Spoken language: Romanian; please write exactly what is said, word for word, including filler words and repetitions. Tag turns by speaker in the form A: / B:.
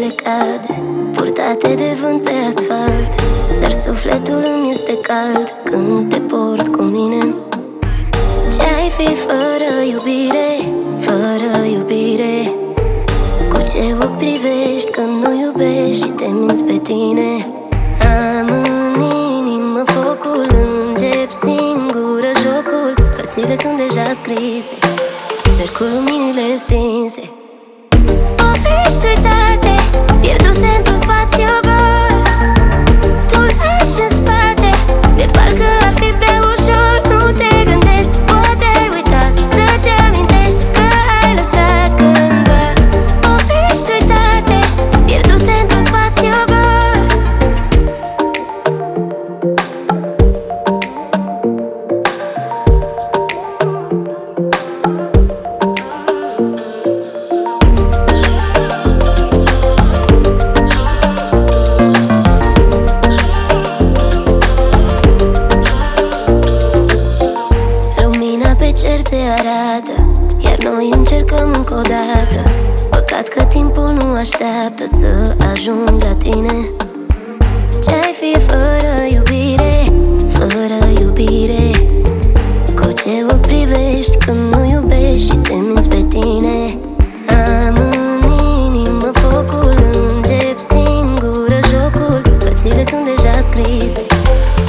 A: stele cad, purtate de vânt pe asfalt, dar sufletul îmi este cald când te port cu mine. Ce-ai fi fără iubire, fără iubire? Cu ce ochi privești când nu iubești și te minți pe tine? Am în inimă focul, încep singură jocul. Cărțile sunt deja scrise, merg cu luminile stinse. Povești uitate, pierdute într-un spațiu gol. Tu lași în spate, de parcă ar fi prea ușor. Nu te gândești, poate ai uitat să-ți amintești că ai lăsat cândva. Povești uitate, pierdute într-un spațiu gol. Cer se arată, iar noi încercăm încă o dată. Păcat că timpul nu așteaptă să ajung la tine. Ce-ai fi fără iubire, fără iubire? Cu ce ochi privești când nu iubești și te minți pe tine? Am în inimă focul, încep singură jocul. Cărțile sunt deja scrise,